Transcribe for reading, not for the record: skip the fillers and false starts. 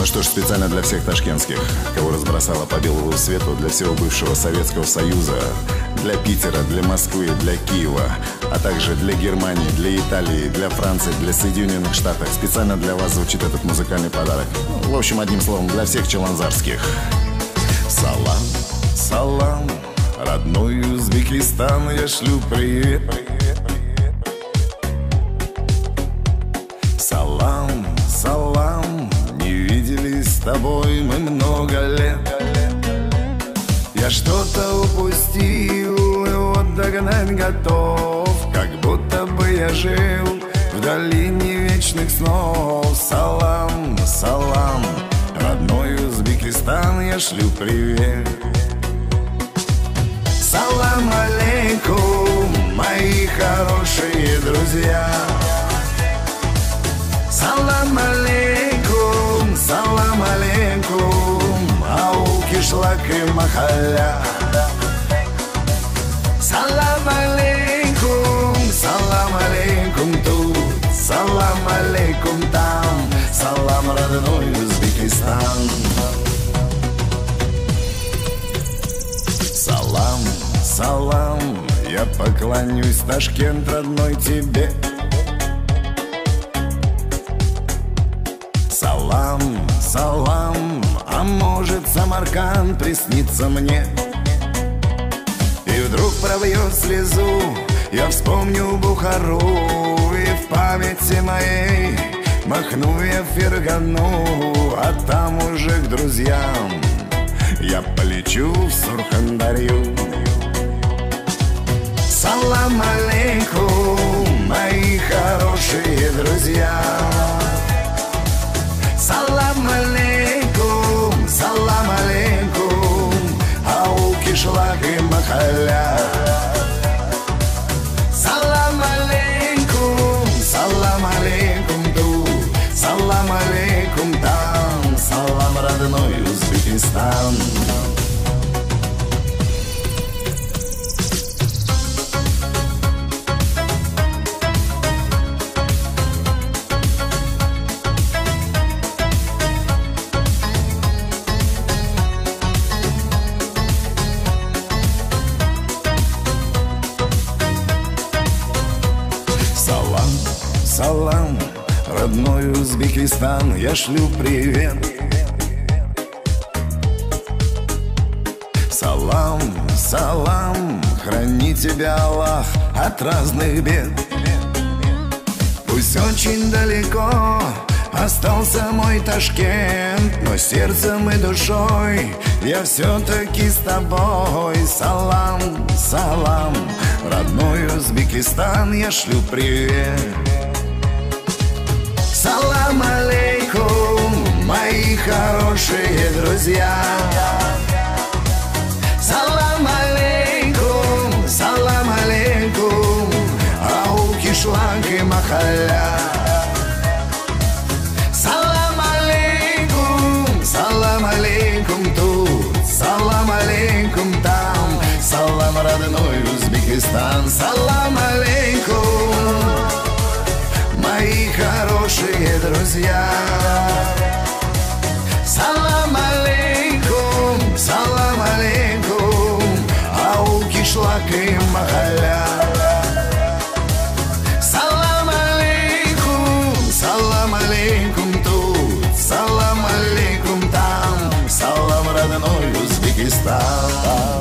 Что ж, специально для всех ташкентских, кого разбросало по белому свету, для всего бывшего Советского Союза, для Питера, для Москвы, для Киева, а также для Германии, для Италии, для Франции, для Соединенных Штатов. Специально для вас звучит этот музыкальный подарок. В общем, одним словом, для всех челанзарских. Салам, салам, родной Узбекистан, я шлю привет. Салам, салам, не виделись с тобой мы много лет. Я что-то упустил, и вот догнать готов, как будто бы я жил в долине вечных снов. Салам, салам, родной Узбекистан, я шлю привет. Салам алейкум, мои хорошие друзья. Салам алейкум, салам алейкум, ау, кишлак и махалля. Салам алейкум тут, салам алейкум там, салам, родной Узбекистан. Салам, салам, я поклонюсь, Ташкент, родной тебе. Салам, салам, а может Самарканд приснится мне. И вдруг пробьет слезу, я вспомню Бухару, и в памяти моей махну я Фергану, а там уже к друзьям я полечу в Сурхандарью. Салам алейкум, мои хорошие друзья. Салам алейкум, ау, кишлак и махалля. Салам алейкум тут, салам алейкум там, салам, родной Узбекистан. Салам, родной Узбекистан, я шлю привет. Салам, салам, храни тебя Аллах от разных бед. Пусть очень далеко остался мой Ташкент, но сердцем и душой я все-таки с тобой. Салам, салам, родной Узбекистан, я шлю привет. Салам алейкум, мои хорошие друзья. Салам алейкум, ау, кишлак и махалля. Салам алейкум тут, салам алейкум там, салам, родной Узбекистан. Салам алейкум, мои хорошие друзья. Салам алейкум, ау, кишлак и махалля. Салам алейкум тут, салам алейкум там, салам, родной Узбекистан.